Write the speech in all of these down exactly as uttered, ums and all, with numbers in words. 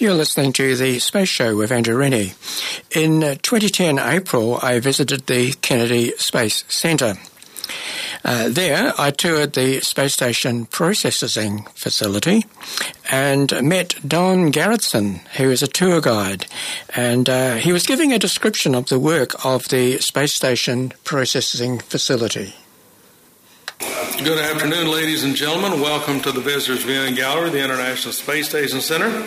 You're listening to The Space Show with Andrew Rennie. In uh, twenty ten April, I visited the Kennedy Space Center. Uh, there, I toured the space station processing facility and met Don Garretson, who is a tour guide. And uh, he was giving a description of the work of the space station processing facility. Good afternoon, ladies and gentlemen. Welcome to the Visitors Viewing Gallery, the International Space Station Center.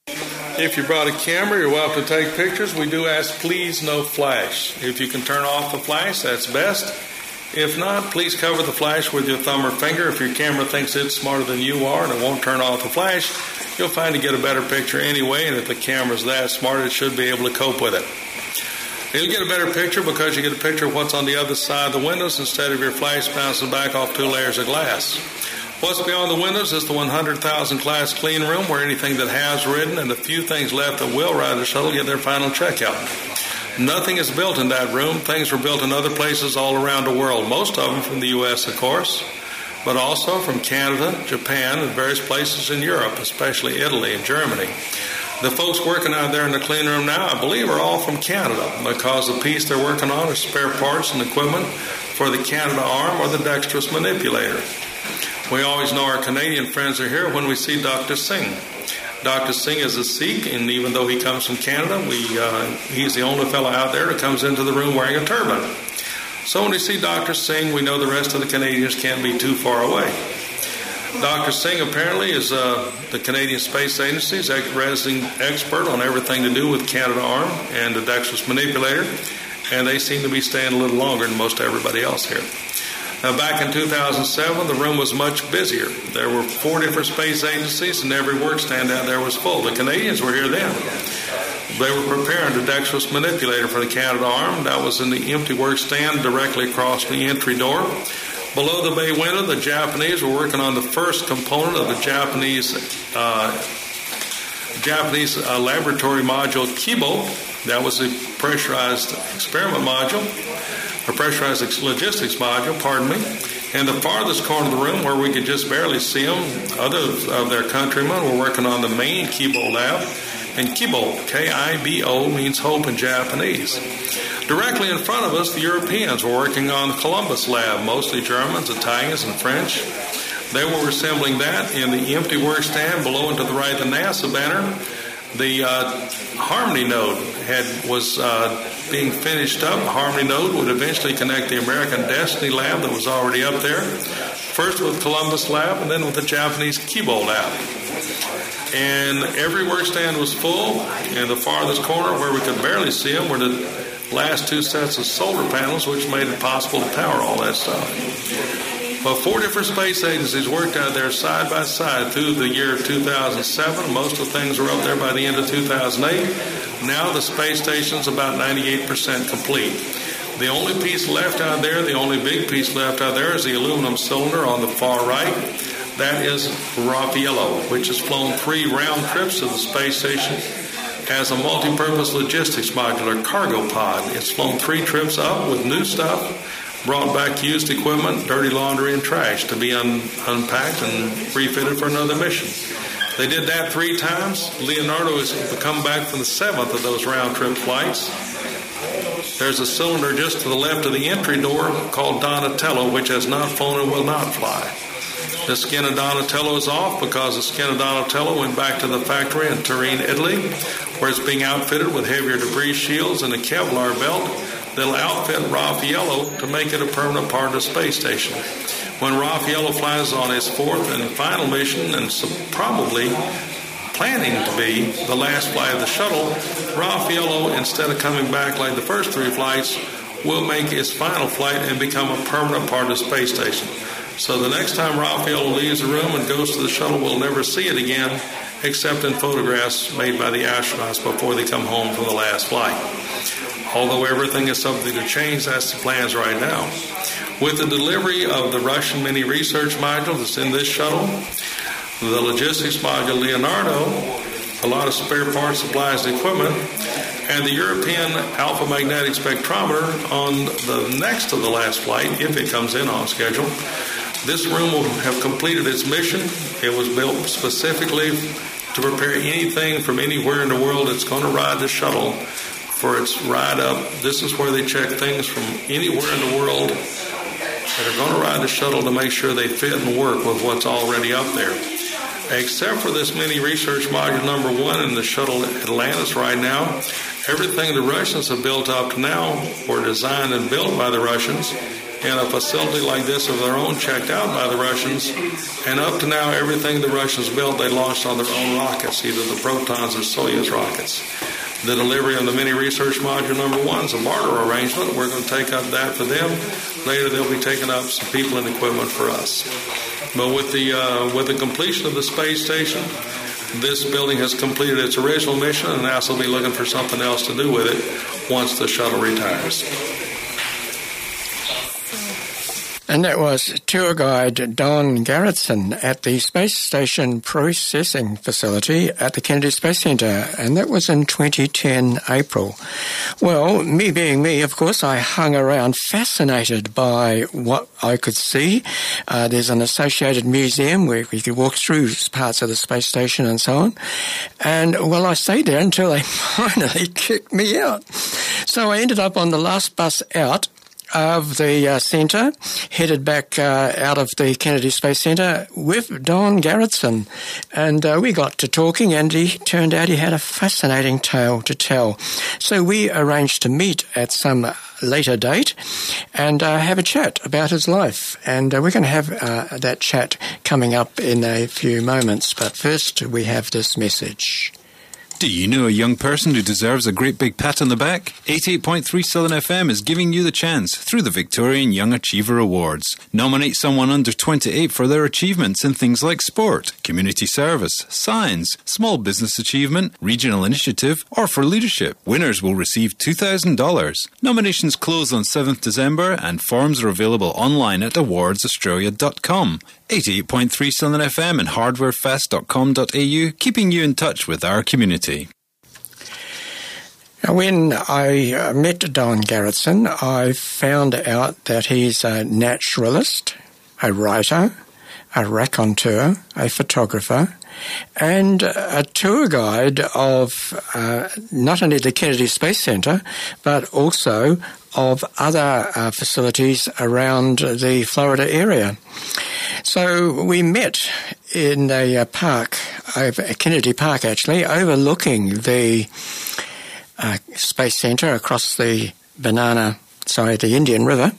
If you brought a camera, you're welcome to take pictures. We do ask, please, no flash. If you can turn off the flash, that's best. If not, please cover the flash with your thumb or finger. If your camera thinks it's smarter than you are and it won't turn off the flash, you'll find to get a better picture anyway, and if the camera's that smart, it should be able to cope with it. You'll get a better picture because you get a picture of what's on the other side of the windows instead of your flash bouncing back off two layers of glass. What's beyond the windows is the one hundred thousand class clean room where anything that has ridden and the few things left that will ride the shuttle get their final checkout. Nothing is built in that room. Things were built in other places all around the world, most of them from the U S, of course, but also from Canada, Japan, and various places in Europe, especially Italy and Germany. The folks working out there in the clean room now, I believe, are all from Canada because the piece they're working on is spare parts and equipment for the Canadarm or the dexterous manipulator. We always know our Canadian friends are here when we see Doctor Singh. Doctor Singh is a Sikh, and even though he comes from Canada, we uh, he's the only fellow out there that comes into the room wearing a turban. So when we see Doctor Singh, we know the rest of the Canadians can't be too far away. Doctor Singh apparently is uh, the Canadian Space Agency's resident expert on everything to do with Canadarm and the dexterous manipulator, and they seem to be staying a little longer than most everybody else here. Now, back in two thousand seven, the room was much busier. There were four different space agencies, and every work stand out there was full. The Canadians were here then. They were preparing the dexterous manipulator for the Canadarm. That was in the empty work stand directly across the entry door. Below the bay window, the Japanese were working on the first component of the Japanese uh, Japanese uh, laboratory module Kibo. That was the pressurized experiment module. A pressurized logistics module, pardon me, and the farthest corner of the room where we could just barely see them, other of their countrymen were working on the main Kibo lab, and Kibo, K I B O, means hope in Japanese. Directly in front of us, the Europeans were working on the Columbus lab, mostly Germans, Italians, and French. They were assembling that in the empty work stand below and to the right, the NASA banner. The uh, Harmony node had was uh, being finished up. Harmony node would eventually connect the American Destiny lab that was already up there, first with Columbus lab and then with the Japanese Kibo lab. And every work stand was full. In the farthest corner, where we could barely see them, were the last two sets of solar panels, which made it possible to power all that stuff. Well, four different space agencies worked out there side by side through the year two thousand seven. Most of the things were up there by the end of two thousand eight. Now the space station's about ninety-eight percent complete. The only piece left out there, the only big piece left out there is the aluminum cylinder on the far right. That is Raffaello, which has flown three round trips to the space station as a multi-purpose logistics modular cargo pod. It's flown three trips up with new stuff, brought back used equipment, dirty laundry, and trash to be un- unpacked and refitted for another mission. They did that three times. Leonardo has come back from the seventh of those round-trip flights. There's a cylinder just to the left of the entry door called Donatello, which has not flown and will not fly. The skin of Donatello is off because the skin of Donatello went back to the factory in Turin, Italy, where it's being outfitted with heavier debris shields and a Kevlar belt that'll outfit Raffaello to make it a permanent part of the space station. When Raffaello flies on his fourth and final mission, and so probably planning to be the last flight of the shuttle, Raffaello, instead of coming back like the first three flights, will make his final flight and become a permanent part of the space station. So the next time Raffaello leaves the room and goes to the shuttle, we'll never see it again, except in photographs made by the astronauts before they come home from the last flight. Although everything is subject to change, that's the plans right now. With the delivery of the Russian mini research module that's in this shuttle, the logistics module Leonardo, a lot of spare parts, supplies, and equipment, and the European alpha magnetic spectrometer on the next to the last flight, if it comes in on schedule, this room will have completed its mission. It was built specifically to prepare anything from anywhere in the world that's going to ride the shuttle for its ride up. This is where they check things from anywhere in the world that are going to ride the shuttle to make sure they fit and work with what's already up there. Except for this mini research module number one in the shuttle Atlantis right now, everything the Russians have built up to now were designed and built by the Russians, and a facility like this of their own checked out by the Russians. And up to now, everything the Russians built, they launched on their own rockets, either the Protons or Soyuz rockets. The delivery of the mini research module number one is a barter arrangement. We're going to take up that for them. Later, they'll be taking up some people and equipment for us. But with the uh, with the completion of the space station, this building has completed its original mission, and NASA will be looking for something else to do with it once the shuttle retires. And that was tour guide Don Garretson at the Space Station Processing Facility at the Kennedy Space Center, and that was in twenty ten, April. Well, me being me, of course, I hung around fascinated by what I could see. Uh, there's an associated museum where you could walk through parts of the space station and so on. And, well, I stayed there until they finally kicked me out. So I ended up on the last bus out of the uh, centre, headed back uh, out of the Kennedy Space Centre with Don Garretson. And uh, we got to talking, and he turned out he had a fascinating tale to tell. So we arranged to meet at some later date and uh, have a chat about his life. And uh, we're going to have uh, that chat coming up in a few moments. But first, we have this message. Do you know a young person who deserves a great big pat on the back? eighty-eight point three Southern F M is giving you the chance through the Victorian Young Achiever Awards. Nominate someone under twenty-eight for their achievements in things like sport, community service, science, small business achievement, regional initiative, or for leadership. Winners will receive two thousand dollars. Nominations close on seventh December and forms are available online at awards australia dot com. eighty-eight point three Southern F M and hardware fest dot com dot a u, keeping you in touch with our community. When I uh, met Don Garretson, I found out that he's a naturalist, a writer, a raconteur, a photographer, and a tour guide of uh, not only the Kennedy Space Center, but also of other uh, facilities around the Florida area. So we met in a uh, park, over, Kennedy Park actually, overlooking the uh, Space Center across the banana, sorry, the Indian River.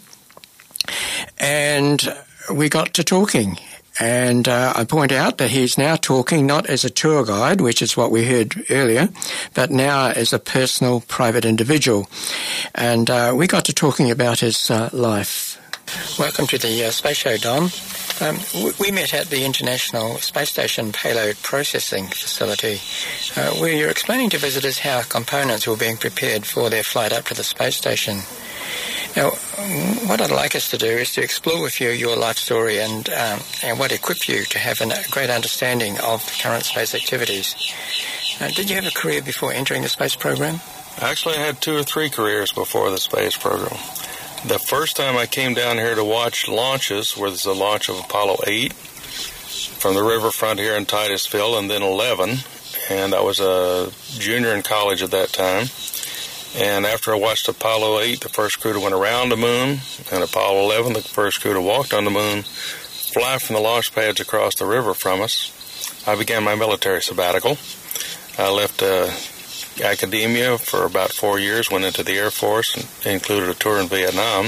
And we got to talking. And uh, I point out that he's now talking not as a tour guide, which is what we heard earlier, but now as a personal, private individual. And uh, we got to talking about his uh, life. Welcome to the uh, Space Show, Don. Um, we met at the International Space Station Payload Processing Facility, uh, where you're explaining to visitors how components were being prepared for their flight up to the space station. Now, what I'd like us to do is to explore with you your life story and um, and what equipped you to have a great understanding of the current space activities. Uh, did you have a career before entering the space program? Actually, I had two or three careers before the space program. The first time I came down here to watch launches was the launch of Apollo eight from the riverfront here in Titusville, and then eleven. And I was a junior in college at that time. And after I watched Apollo eight, the first crew to went around the moon, and Apollo eleven, the first crew to walked on the moon, fly from the launch pads across the river from us, I began my military sabbatical. I left uh, academia for about four years, went into the Air Force, and included a tour in Vietnam.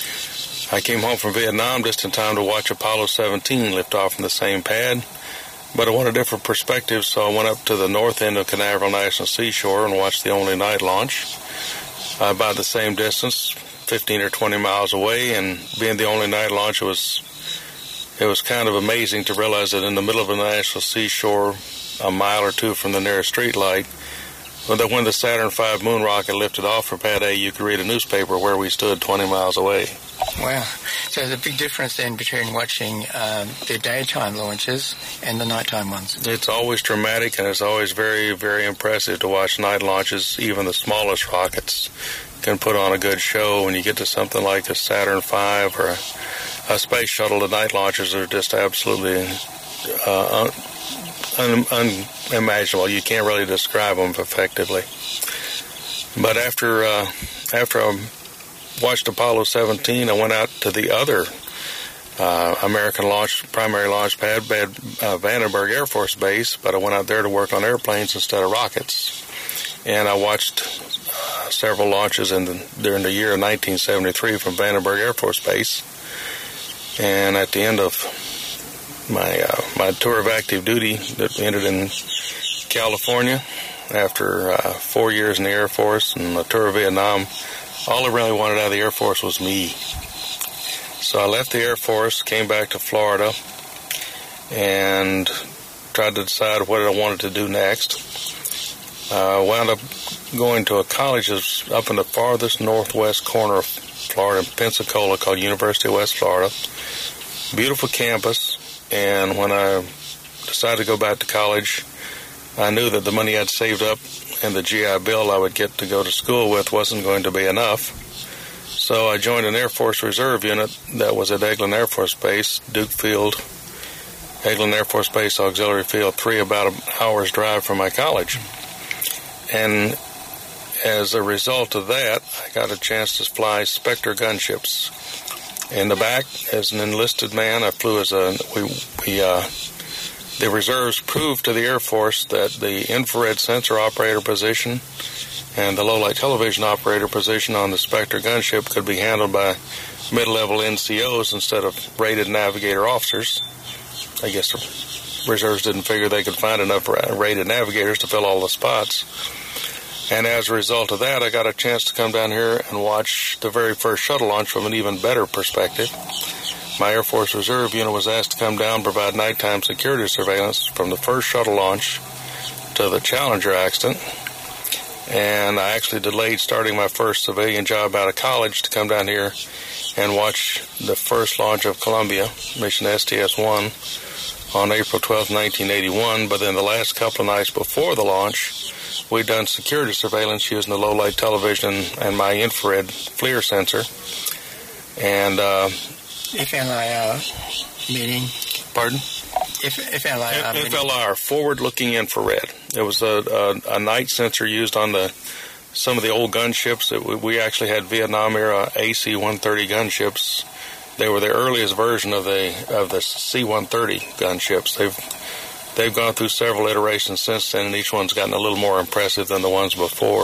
I came home from Vietnam just in time to watch Apollo seventeen lift off from the same pad. But I wanted different perspectives, so I went up to the north end of Canaveral National Seashore and watched the only night launch. Uh, about the same distance, fifteen or twenty miles away, and being the only night launch, it was it was kind of amazing to realize that in the middle of the national seashore, a mile or two from the nearest street light, when the, when the Saturn five moon rocket lifted off from Pad A, you could read a newspaper where we stood twenty miles away. Wow. So there's a big difference then between watching um, the daytime launches and the nighttime ones. It's always dramatic, and it's always very, very impressive to watch night launches. Even the smallest rockets can put on a good show. When you get to something like a Saturn five or a, a space shuttle, the night launches are just absolutely uh, un, unimaginable. You can't really describe them effectively. But after uh, after I watched Apollo seventeen, I went out to the other uh, American launch primary launch pad, Bad, uh, Vandenberg Air Force Base, but I went out there to work on airplanes instead of rockets. And I watched uh, several launches in the, during the year of nineteen seventy-three from Vandenberg Air Force Base. And at the end of my uh, my tour of active duty that ended in California, after uh, four years in the Air Force and a tour of Vietnam, all I really wanted out of the Air Force was me. So I left the Air Force, came back to Florida, and tried to decide what I wanted to do next. Uh, wound up going to a college that's up in the farthest northwest corner of Florida, in Pensacola, called University of West Florida. Beautiful campus, and when I decided to go back to college, I knew that the money I'd saved up and the G I Bill I would get to go to school with wasn't going to be enough. So I joined an Air Force Reserve unit that was at Eglin Air Force Base, Duke Field, Eglin Air Force Base, Auxiliary Field three, about an hour's drive from my college. And as a result of that, I got a chance to fly Spectre gunships. In the back, as an enlisted man, I flew as a, we, we, uh, the reserves proved to the Air Force that the infrared sensor operator position and the low-light television operator position on the Spectre gunship could be handled by mid-level N C Os instead of rated navigator officers. I guess the reserves didn't figure they could find enough rated navigators to fill all the spots. And as a result of that, I got a chance to come down here and watch the very first shuttle launch from an even better perspective. My Air Force Reserve unit was asked to come down and provide nighttime security surveillance from the first shuttle launch to the Challenger accident. And I actually delayed starting my first civilian job out of college to come down here and watch the first launch of Columbia, mission S T S one, on April twelfth, nineteen eighty-one. But then the last couple of nights before the launch, we'd done security surveillance using the low-light television and my infrared FLIR sensor. And uh, F L I R meaning? Pardon? F- FLIR. F L I R, forward-looking infrared. It was a, a, a night sensor used on the some of the old gunships. That we, we actually had Vietnam-era A C one thirty gunships. They were the earliest version of the of the C one thirty gunships. They've They've gone through several iterations since then, and each one's gotten a little more impressive than the ones before.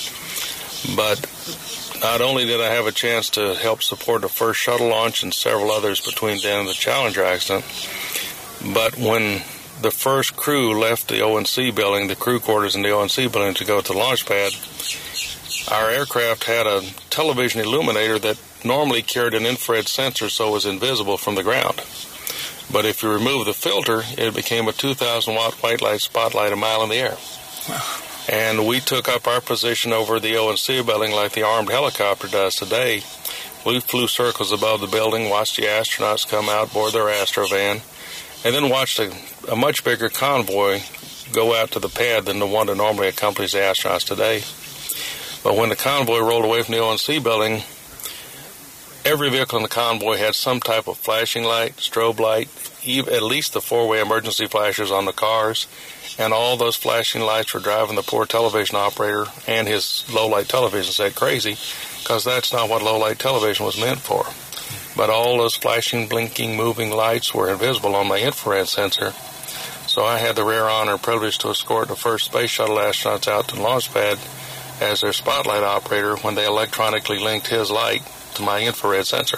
But not only did I have a chance to help support the first shuttle launch and several others between then and the Challenger accident, but when the first crew left the O N C building, the crew quarters in the O N C building, to go to the launch pad, our aircraft had a television illuminator that normally carried an infrared sensor so it was invisible from the ground. But if you remove the filter, it became a two thousand watt white light spotlight a mile in the air. Wow. And we took up our position over the O N C building like the armed helicopter does today. We flew circles above the building, watched the astronauts come out, board their Astrovan, and then watched a, a much bigger convoy go out to the pad than the one that normally accompanies the astronauts today. But when the convoy rolled away from the O N C building, every vehicle in the convoy had some type of flashing light, strobe light, even, at least the four-way emergency flashers on the cars, and all those flashing lights were driving the poor television operator and his low-light television set crazy, because that's not what low-light television was meant for. But all those flashing, blinking, moving lights were invisible on my infrared sensor, so I had the rare honor and privilege to escort the first space shuttle astronauts out to the launch pad as their spotlight operator when they electronically linked his light to my infrared sensor.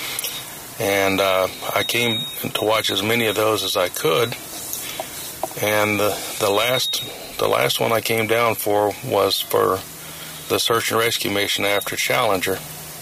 And uh, I came to watch as many of those as I could. And the, the last the last one I came down for was for the search and rescue mission after Challenger.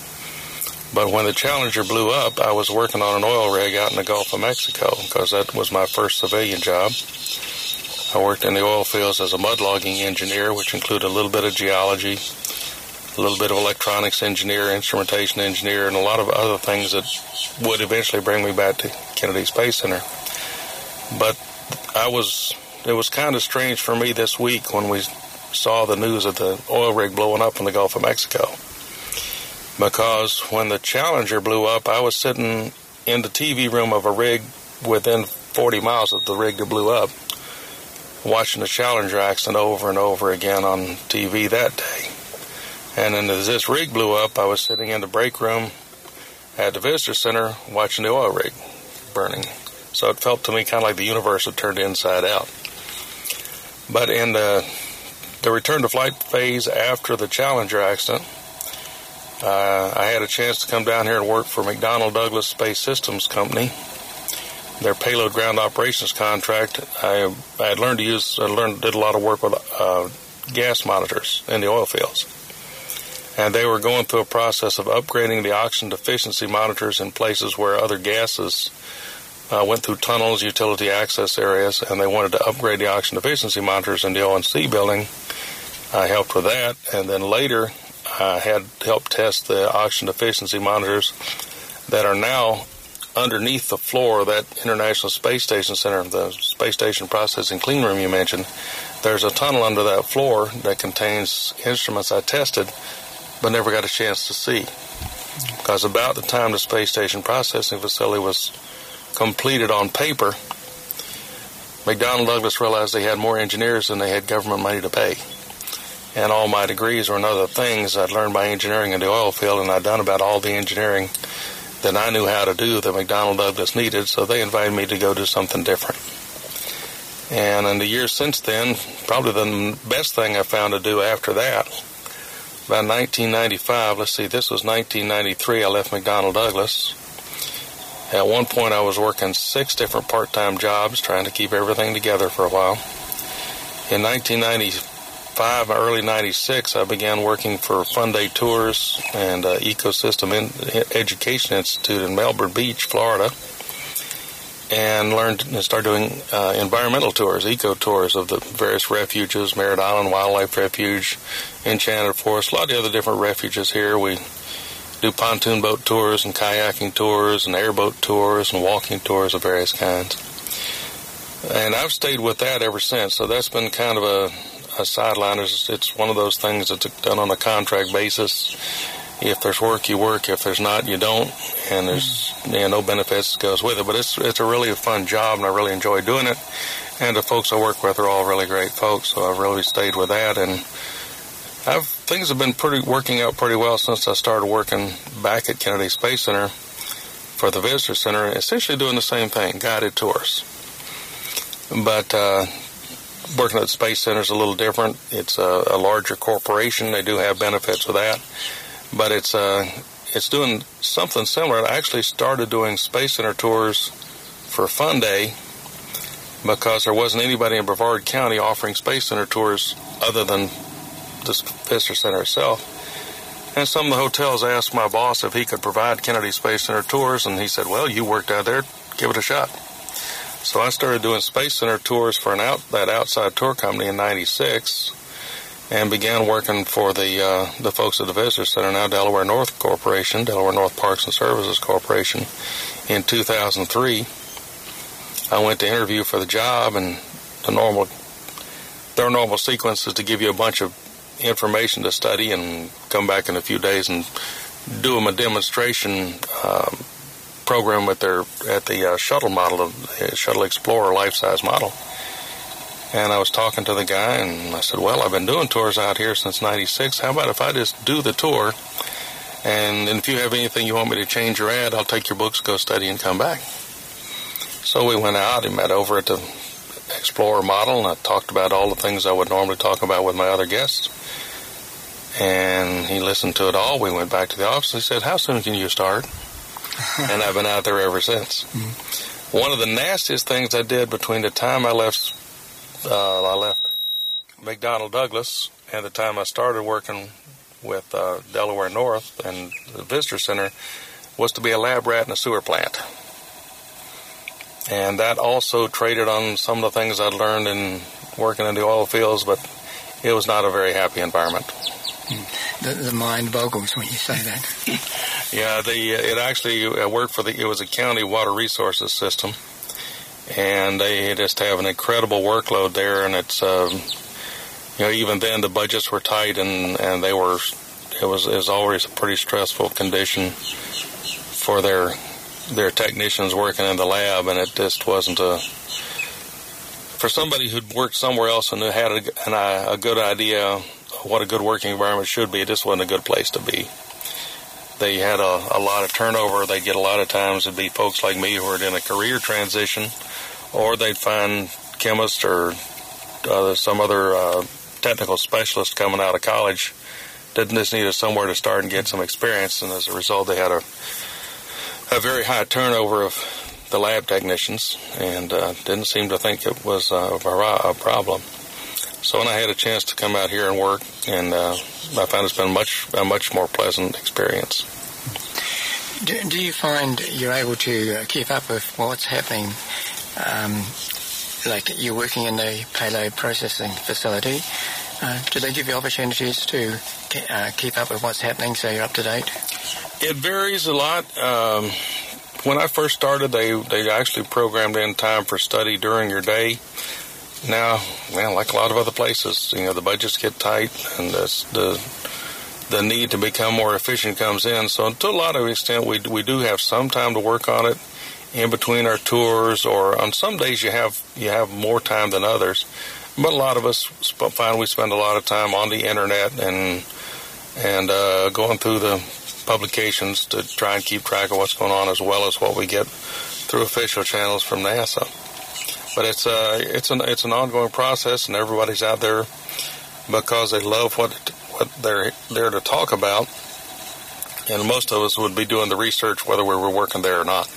But when the Challenger blew up, I was working on an oil rig out in the Gulf of Mexico because that was my first civilian job. I worked in the oil fields as a mud logging engineer, which included a little bit of geology, a little bit of electronics engineer, instrumentation engineer, and a lot of other things that would eventually bring me back to Kennedy Space Center. But I was, it was kind of strange for me this week when we saw the news of the oil rig blowing up in the Gulf of Mexico. Because when the Challenger blew up, I was sitting in the T V room of a rig within forty miles of the rig that blew up, watching the Challenger accident over and over again on T V that day. And then as this rig blew up, I was sitting in the break room at the visitor center watching the oil rig burning. So it felt to me kind of like the universe had turned inside out. But in the, the return to flight phase after the Challenger accident, uh, I had a chance to come down here and work for McDonnell Douglas Space Systems Company. Their payload ground operations contract. I, I had learned to use, I learned, did a lot of work with uh, gas monitors in the oil fields. And they were going through a process of upgrading the oxygen deficiency monitors in places where other gases uh, went through tunnels, utility access areas, and they wanted to upgrade the oxygen deficiency monitors in the O N C building. I helped with that, and then later I had helped test the oxygen deficiency monitors that are now underneath the floor of that International Space Station Center, the Space Station Processing Clean Room you mentioned. There's a tunnel under that floor that contains instruments I tested but never got a chance to see. Because about the time the Space Station Processing Facility was completed on paper, McDonnell Douglas realized they had more engineers than they had government money to pay. And all my degrees were in other things. I'd learned by engineering in the oil field, and I'd done about all the engineering that I knew how to do that McDonnell Douglas needed, so they invited me to go do something different. And in the years since then, probably the best thing I found to do after that, about nineteen ninety-five, let's see, this was nineteen ninety-three, I left McDonnell Douglas. At one point I was working six different part-time jobs, trying to keep everything together for a while. In nineteen ninety-five, early ninety-six, I began working for Fun Day Tours and uh, Ecosystem in- Education Institute in Melbourne Beach, Florida, and learned and started doing uh, environmental tours, eco tours of the various refuges, Merritt Island Wildlife Refuge, Enchanted Forest, a lot of the other different refuges here. We do pontoon boat tours and kayaking tours and airboat tours and walking tours of various kinds. And I've stayed with that ever since, so that's been kind of a, a sideline. It's, it's one of those things that's done on a contract basis. If there's work, you work. If there's not, you don't. And there's you know, no benefits that goes with it. But it's it's a really fun job, and I really enjoy doing it. And the folks I work with are all really great folks, so I've really stayed with that. And I've things have been pretty working out pretty well since I started working back at Kennedy Space Center for the Visitor Center, essentially doing the same thing, guided tours. But uh, working at the Space Center is a little different. It's a, a larger corporation. They do have benefits with that. But it's uh, it's doing something similar. I actually started doing Space Center tours for Fun Day because there wasn't anybody in Brevard County offering Space Center tours other than the Visitor Center itself. And some of the hotels asked my boss if he could provide Kennedy Space Center tours, and he said, well, you worked out there, give it a shot. So I started doing Space Center tours for an out, that outside tour company in ninety-six, and began working for the uh, the folks at the Visitor Center, now Delaware North Corporation, Delaware North Parks and Services Corporation, in two thousand three. I went to interview for the job, and the normal, their normal sequence is to give you a bunch of information to study and come back in a few days and do them a demonstration um, program at their at the uh, shuttle model, the Shuttle Explorer life-size model. And I was talking to the guy, and I said, well, I've been doing tours out here since ninety-six. How about if I just do the tour, and if you have anything you want me to change or add, I'll take your books, go study, and come back. So we went out and met over at the Explorer model, and I talked about all the things I would normally talk about with my other guests. And he listened to it all. We went back to the office. He said, how soon can you start? And I've been out there ever since. Mm-hmm. One of the nastiest things I did between the time I left Uh, I left McDonnell Douglas and the time I started working with uh, Delaware North and the Visitor Center was to be a lab rat in a sewer plant. And that also traded on some of the things I'd learned in working in the oil fields, but it was not a very happy environment. The, the mind boggles when you say that. Yeah, the it actually I worked for the it was a county water resources system. And they just have an incredible workload there, and it's, um, you know, even then the budgets were tight, and, and they were, it was, it was always a pretty stressful condition for their their technicians working in the lab, and it just wasn't a, for somebody who'd worked somewhere else and had a, an, a good idea of what a good working environment should be, this wasn't a good place to be. They had a, a lot of turnover. They'd get a lot of times it'd be folks like me who were in a career transition, or they'd find chemists or uh, some other uh, technical specialist coming out of college that just needed somewhere to start and get some experience, and as a result they had a, a very high turnover of the lab technicians, and uh, didn't seem to think it was uh, a, a problem. So when I had a chance to come out here and work, and uh, I found it's been much a much more pleasant experience. Do, do you find you're able to keep up with what's happening? Um, like you're working in the payload processing facility. Uh, do they give you opportunities to uh, keep up with what's happening so you're up to date? It varies a lot. Um, when I first started, they, they actually programmed in time for study during your day. Now, well, like a lot of other places, you know, the budgets get tight, and the the, the need to become more efficient comes in. So to a lot of extent, we we do have some time to work on it in between our tours, or on some days you have you have more time than others. But a lot of us find we spend a lot of time on the internet and and uh, going through the publications to try and keep track of what's going on, as well as what we get through official channels from NASA. But it's uh, it's an it's an ongoing process, and everybody's out there because they love what what they're there to talk about. And most of us would be doing the research whether we were working there or not.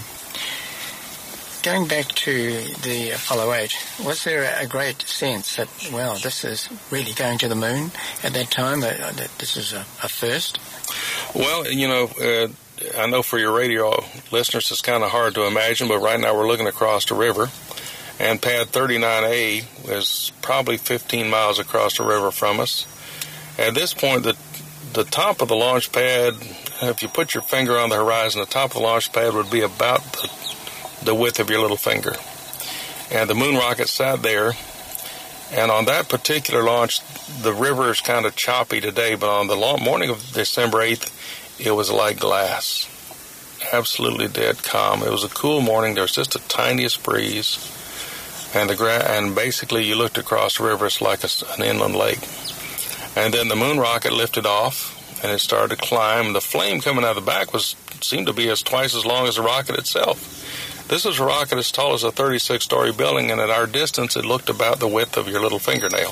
Going back to the Apollo eight, was there a great sense that, well, this is really going to the moon at that time, that, that this is a, a first? Well, you know, uh, I know for your radio listeners it's kind of hard to imagine, but right now we're looking across the river, and pad thirty-nine A is probably fifteen miles across the river from us. At this point, the the top of the launch pad, if you put your finger on the horizon, the top of the launch pad would be about the the width of your little finger. And the moon rocket sat there, and on that particular launch, the river is kind of choppy today, but on the long morning of December eighth, it was like glass. Absolutely dead calm. It was a cool morning. There was just the tiniest breeze, and the gra- and basically you looked across the river, it's like a, an inland lake. And then the moon rocket lifted off, and it started to climb. The flame coming out of the back was seemed to be as twice as long as the rocket itself. This is a rocket as tall as a thirty-six story building, and at our distance, it looked about the width of your little fingernail.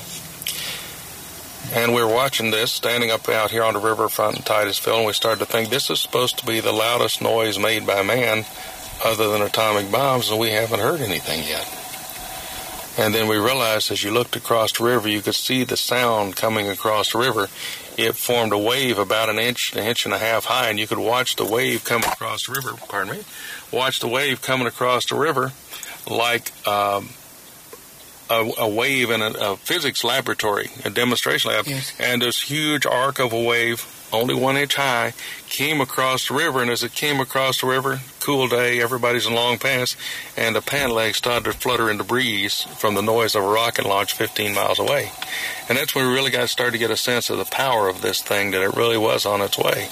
And we were watching this, standing up out here on the riverfront in Titusville, and we started to think this is supposed to be the loudest noise made by man other than atomic bombs, and we haven't heard anything yet. And then we realized as you looked across the river, you could see the sound coming across the river. It formed a wave about an inch, an inch and a half high, and you could watch the wave coming across the river, pardon me, watch the wave coming across the river like um, a, a wave in a, a physics laboratory, a demonstration lab. Yes. And this huge arc of a wave, only one inch high, came across the river, and as it came across the river, cool day, everybody's in long pants, and the pan legs started to flutter in the breeze from the noise of a rocket launch fifteen miles away. And that's when we really got started to get a sense of the power of this thing, that it really was on its way.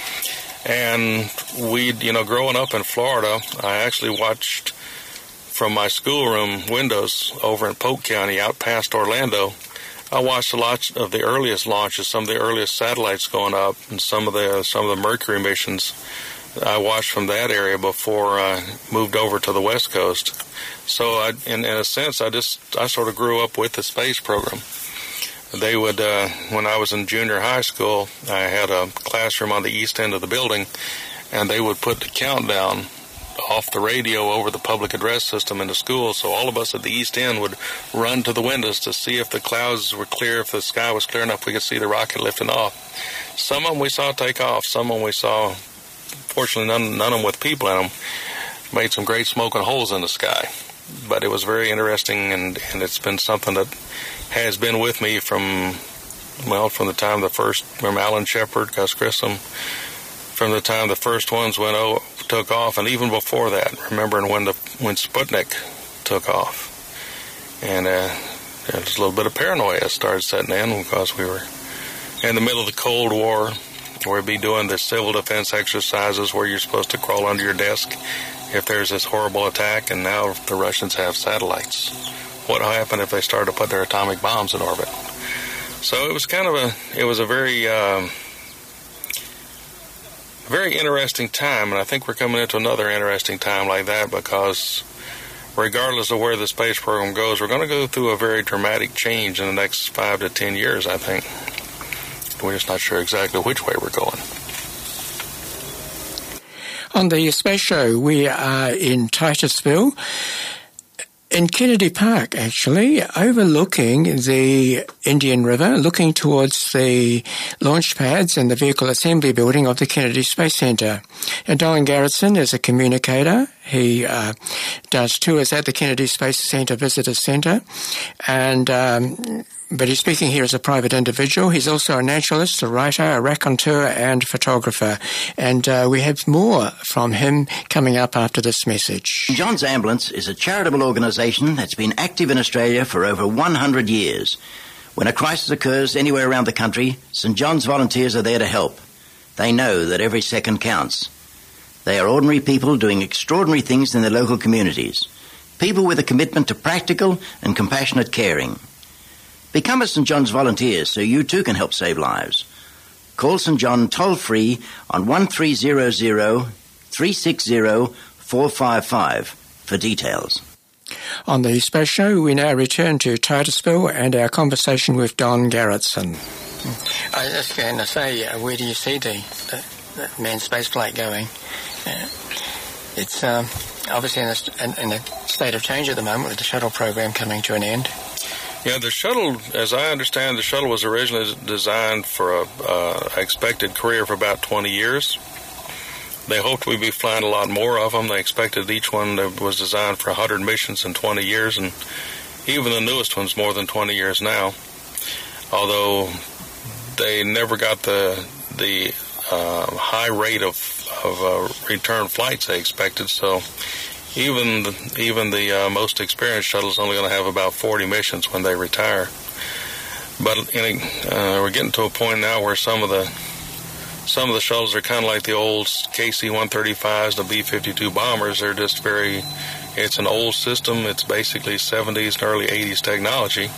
And we, you know, growing up in Florida, I actually watched from my schoolroom windows over in Polk County out past Orlando. I watched a lot of the earliest launches, some of the earliest satellites going up, and some of the some of the Mercury missions I watched from that area before I moved over to the West Coast. So, I, in, in a sense, I just I sort of grew up with the space program. They would, uh, when I was in junior high school, I had a classroom on the east end of the building, and they would put the countdown off the radio over the public address system in the school, so all of us at the east end would run to the windows to see if the clouds were clear, if the sky was clear enough we could see the rocket lifting off. Some of them we saw take off, some of them we saw, fortunately none, none of them with people in them, made some great smoking holes in the sky. But it was very interesting, and, and it's been something that has been with me from, well, from the time the first, from Alan Shepard, Gus Grissom, from the time the first ones went oh, took off, and even before that, remembering when the when Sputnik took off. And uh, there was a little bit of paranoia started setting in because we were in the middle of the Cold War, where we'd be doing the civil defense exercises where you're supposed to crawl under your desk if there's this horrible attack, and now the Russians have satellites what happened if they started to put their atomic bombs in orbit. So it was kind of a, it was a very, um, very interesting time, and I think we're coming into another interesting time like that because regardless of where the space program goes, we're going to go through a very dramatic change in the next five to ten years, I think. We're just not sure exactly which way we're going. On the space show, we are in Titusville, in Kennedy Park, actually, overlooking the Indian River, looking towards the launch pads and the vehicle assembly building of the Kennedy Space Center. And Don Garretson is a communicator. He uh, does tours at the Kennedy Space Center Visitor Center, and um, but he's speaking here as a private individual. He's also a naturalist, a writer, a raconteur, and photographer. And uh, we have more from him coming up after this message. Saint John's Ambulance is a charitable organisation that's been active in Australia for over one hundred years. When a crisis occurs anywhere around the country, Saint John's volunteers are there to help. They know that every second counts. They are ordinary people doing extraordinary things in their local communities. People with a commitment to practical and compassionate caring. Become a Saint John's volunteer so you too can help save lives. Call Saint John toll-free on one three zero zero, three six zero, four five five for details. On the Space Show, we now return to Titusville and our conversation with Don Garretson. I was just going to say, uh, where do you see the, the, the manned space flight going? Uh, it's um, obviously in a, in, in a state of change at the moment with the shuttle program coming to an end. Yeah, the shuttle, as I understand, the shuttle was originally designed for a uh, expected career for about twenty years. They hoped we'd be flying a lot more of them. They expected each one that was designed for one hundred missions in twenty years, and even the newest one's more than twenty years now. Although they never got the the uh, high rate of of uh, return flights they expected, so even the, even the uh, most experienced shuttle is only going to have about forty missions when they retire. But in a, uh, we're getting to a point now where some of the some of the shuttles are kind of like the old K C one thirty-fives, the B fifty-two bombers. They're just very, it's an old system. It's basically seventies and early eighties technology.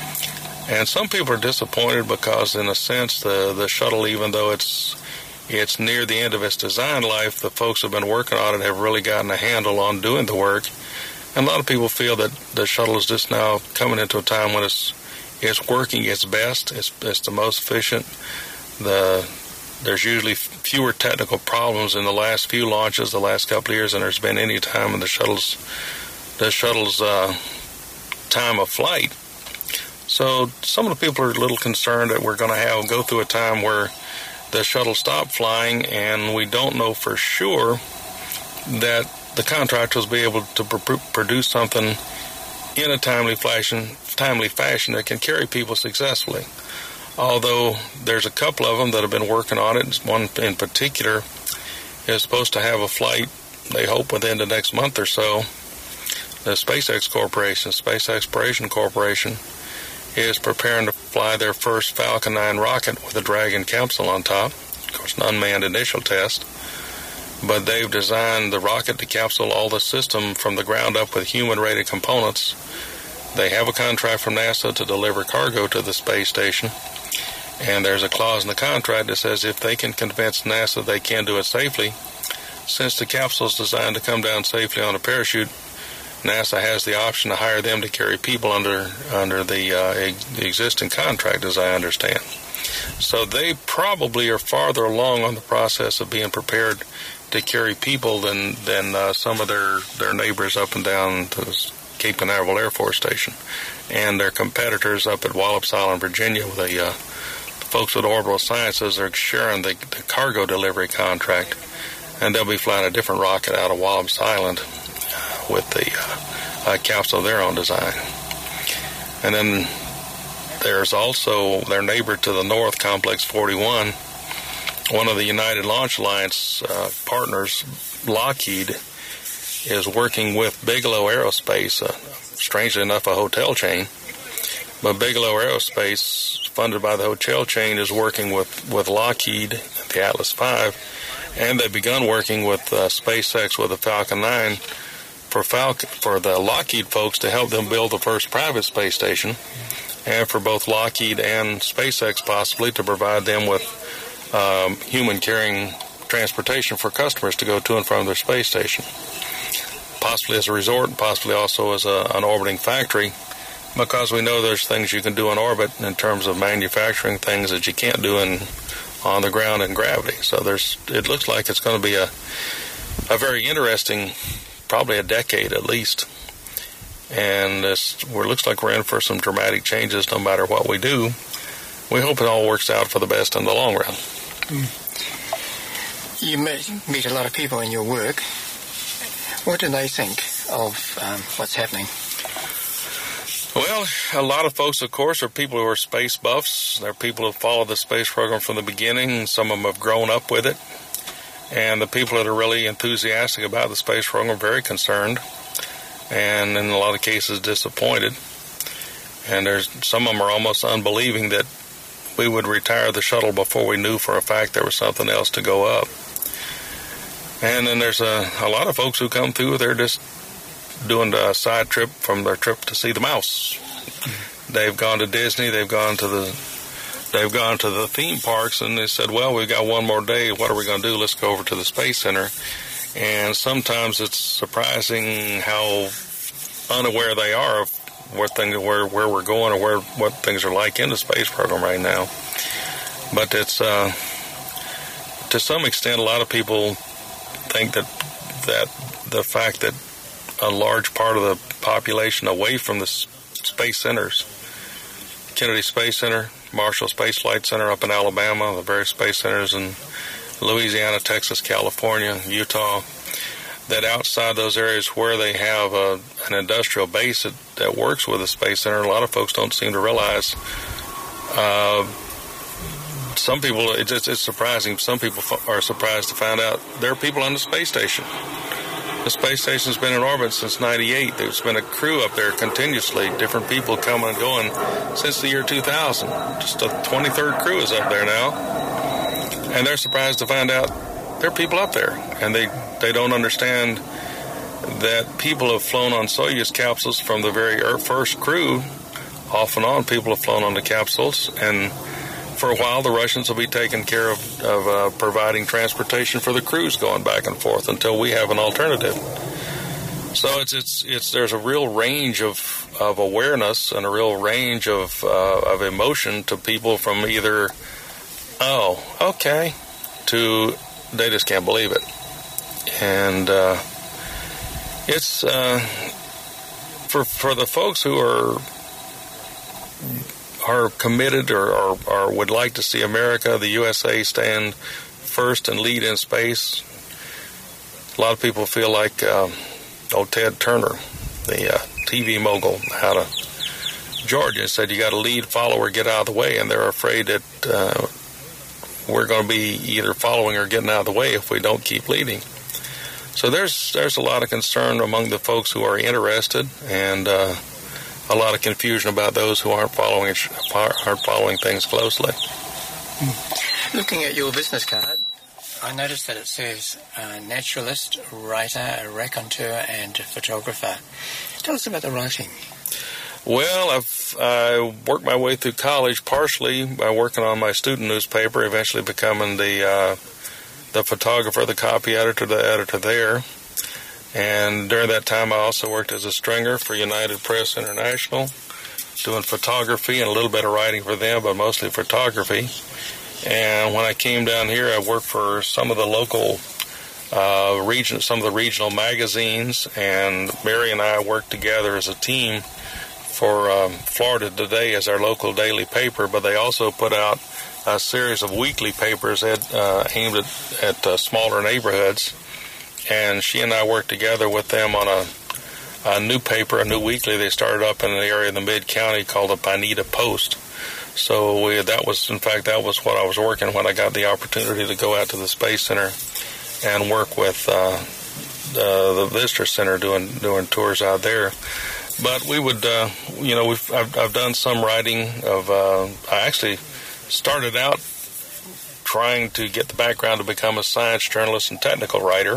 And some people are disappointed because, in a sense, the, the shuttle, even though it's it's near the end of its design life, the folks who have been working on it have really gotten a handle on doing the work. And a lot of people feel that the shuttle is just now coming into a time when it's it's working its best. It's, it's the most efficient. The There's usually fewer technical problems in the last few launches, the last couple of years, than there's been any time in the shuttle's the shuttle's uh, time of flight. So some of the people are a little concerned that we're going to have go through a time where the shuttle stopped flying, and we don't know for sure that the contractors will be able to pr- produce something in a timely fashion, timely fashion that can carry people successfully. Although there's a couple of them that have been working on it. One in particular is supposed to have a flight, they hope, within the next month or so. The SpaceX Corporation, Space Exploration Corporation, is preparing to fly their first Falcon nine rocket with a Dragon capsule on top. Of course, an unmanned initial test. But they've designed the rocket, the capsule, all the system from the ground up with human-rated components. They have a contract from NASA to deliver cargo to the space station. And there's a clause in the contract that says if they can convince NASA they can do it safely, since the capsule is designed to come down safely on a parachute, NASA has the option to hire them to carry people under under the, uh, ex- the existing contract, as I understand. So they probably are farther along on the process of being prepared to carry people than than uh, some of their, their neighbors up and down the Cape Canaveral Air Force Station, and their competitors up at Wallops Island, Virginia, with the uh, folks with Orbital Sciences are sharing the, the cargo delivery contract, and they'll be flying a different rocket out of Wallops Island with the uh, uh, capsule of their own design. And then there's also their neighbor to the north, Complex forty-one. One of the United Launch Alliance uh, partners, Lockheed, is working with Bigelow Aerospace, uh, strangely enough a hotel chain. But Bigelow Aerospace, funded by the hotel chain, is working with, with Lockheed, the Atlas five, and they've begun working with uh, SpaceX with the Falcon nine for Falcon, for the Lockheed folks to help them build the first private space station, and for both Lockheed and SpaceX possibly to provide them with um, human-carrying transportation for customers to go to and from their space station, possibly as a resort, and possibly also as a, an orbiting factory, because we know there's things you can do in orbit in terms of manufacturing things that you can't do in on the ground in gravity. So there's, it looks like it's going to be a a very interesting, probably a decade at least. And this, it looks like we're in for some dramatic changes no matter what we do. We hope it all works out for the best in the long run. You meet a lot of people in your work. What do they think of um, what's happening? Well, a lot of folks, of course, are people who are space buffs. They're people who follow the space program from the beginning. Some of them have grown up with it. And the people that are really enthusiastic about the space program are very concerned, and in a lot of cases disappointed. And there's some of them are almost unbelieving that we would retire the shuttle before we knew for a fact there was something else to go up. And then there's a, a lot of folks who come through, they're just doing a side trip from their trip to see the mouse. They've gone to Disney, they've gone to the They've gone to the theme parks, and they said, well, we've got one more day. What are we going to do? Let's go over to the Space Center. And sometimes it's surprising how unaware they are of where, things, where, where we're going or where what things are like in the space program right now. But it's, uh, to some extent, a lot of people think that, that the fact that a large part of the population away from the space centers, Kennedy Space Center, Marshall Space Flight Center up in Alabama, the various space centers in Louisiana, Texas, California, Utah, that outside those areas where they have a, an industrial base that, that works with the Space Center, a lot of folks don't seem to realize. Uh, some people, it's, it's surprising, some people are surprised to find out there are people on the space station. The space station's been in orbit since ninety-eight. There's been a crew up there continuously, different people coming and going since the year two thousand. Just the twenty-third crew is up there now. And they're surprised to find out there are people up there. And they, they don't understand that people have flown on Soyuz capsules from the very first crew. Off and on, people have flown on the capsules. And for a while, the Russians will be taking care of, of uh, providing transportation for the crews going back and forth until we have an alternative. So it's it's it's there's a real range of, of awareness and a real range of uh, of emotion to people from either, oh, okay, to they just can't believe it. And uh, it's uh, for for the folks who are are committed or, or, or would like to see America, the U S A, stand first and lead in space. A lot of people feel like uh, old Ted Turner, the uh, T V mogul out of Georgia, said you got to lead, follow, or get out of the way, and they're afraid that uh, we're going to be either following or getting out of the way if we don't keep leading. So there's there's a lot of concern among the folks who are interested, and uh, a lot of confusion about those who aren't following aren't following things closely. Looking at your business card, I noticed that it says uh, naturalist, writer, raconteur, and photographer. Tell us about the writing. Well, I've I worked my way through college partially by working on my student newspaper, eventually becoming the uh, the photographer, the copy editor, the editor there. And during that time, I also worked as a stringer for United Press International, doing photography and a little bit of writing for them, but mostly photography. And when I came down here, I worked for some of the local uh, region, some of the regional magazines, and Mary and I worked together as a team for um, Florida Today as our local daily paper, but they also put out a series of weekly papers at, uh, aimed at, at uh, smaller neighborhoods. And she and I worked together with them on a, a new paper, a new weekly they started up in an area in the mid-county called the Pineda Post. So we, that was, in fact, that was what I was working when I got the opportunity to go out to the Space Center and work with uh, the, the Visitor Center doing doing tours out there. But we would, uh, you know, we've I've, I've done some writing of. Uh, I actually started out trying to get the background to become a science journalist and technical writer.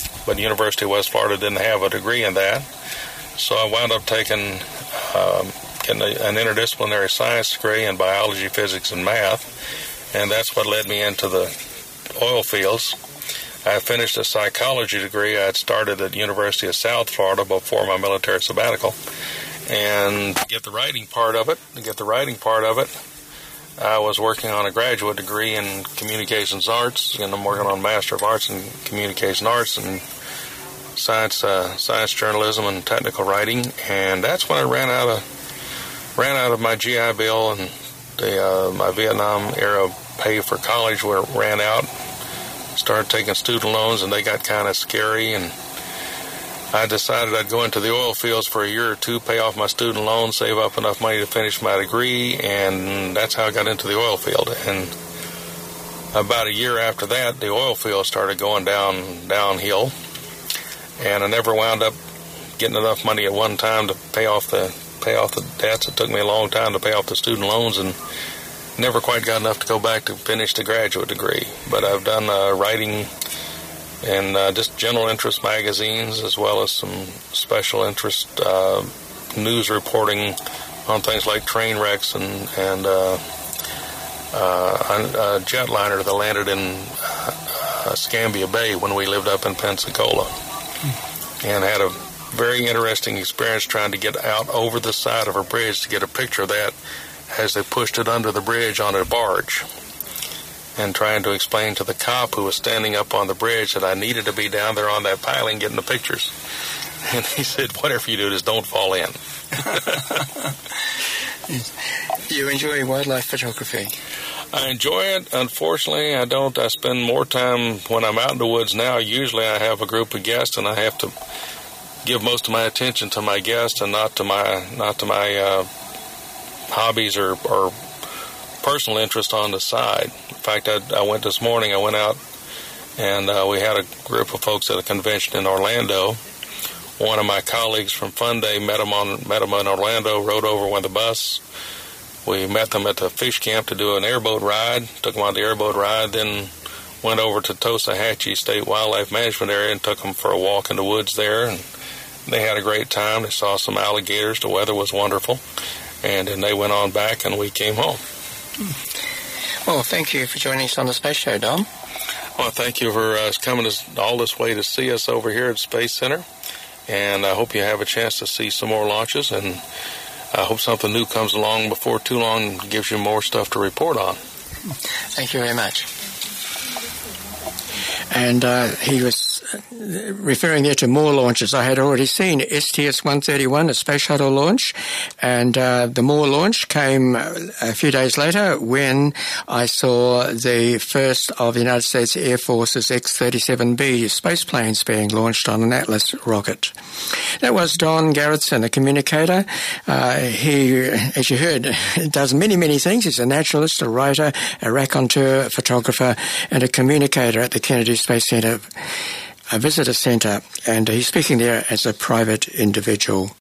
but the University of West Florida didn't have a degree in that. So I wound up taking um, getting a, an interdisciplinary science degree in biology, physics, and math, and that's what led me into the oil fields. I finished a psychology degree I had started at the University of South Florida before my military sabbatical. And to get the writing part of it, to get the writing part of it, I was working on a graduate degree in communications arts, and I'm working on a Master of Arts in Communication Arts and science, uh, science journalism and technical writing. And that's when I ran out of ran out of my G I Bill, and the uh, my Vietnam era pay for college where it ran out. Started taking student loans, and they got kind of scary, and I decided I'd go into the oil fields for a year or two, pay off my student loans, save up enough money to finish my degree, and that's how I got into the oil field. And about a year after that, the oil field started going down downhill, and I never wound up getting enough money at one time to pay off the pay off the debts. It took me a long time to pay off the student loans, and never quite got enough to go back to finish the graduate degree. But I've done uh, writing in uh, just general interest magazines, as well as some special interest uh, news reporting on things like train wrecks and, and uh, uh, a jetliner that landed in uh, Scambia Bay when we lived up in Pensacola. Mm. And had a very interesting experience trying to get out over the side of a bridge to get a picture of that as they pushed it under the bridge on a barge, and trying to explain to the cop who was standing up on the bridge that I needed to be down there on that piling getting the pictures. And he said, whatever you do, just don't fall in. You enjoy wildlife photography? I enjoy it. Unfortunately, I don't. I spend more time when I'm out in the woods now. Usually I have a group of guests, and I have to give most of my attention to my guests and not to my, not to my, uh, hobbies or, or personal interest on the side. In fact, I, I went this morning, I went out and uh, we had a group of folks at a convention in Orlando. One of my colleagues from Fun Day met them, on, met them in Orlando, rode over with the bus. We met them at the fish camp to do an airboat ride, took them on the airboat ride, then went over to Tosahatchee State Wildlife Management Area and took them for a walk in the woods there. And they had a great time. They saw some alligators. The weather was wonderful. And then they went on back, and we came home. Well, thank you for joining us on the Space Show, Dom. Well, thank you for uh, coming this, all this way to see us over here at Space Center. And I hope you have a chance to see some more launches. And I hope something new comes along before too long and gives you more stuff to report on. Thank you very much. And uh, he was referring there to more launches. I had already seen S T S one thirty-one, a space shuttle launch, and uh, the Moore launch came a few days later when I saw the first of the United States Air Force's X thirty-seven B space planes being launched on an Atlas rocket. That was Don Garretson, a communicator. Uh, he, as you heard, does many, many things. He's a naturalist, a writer, a raconteur, photographer, and a communicator at the Kennedy Space Center, a visitor center, and he's speaking there as a private individual.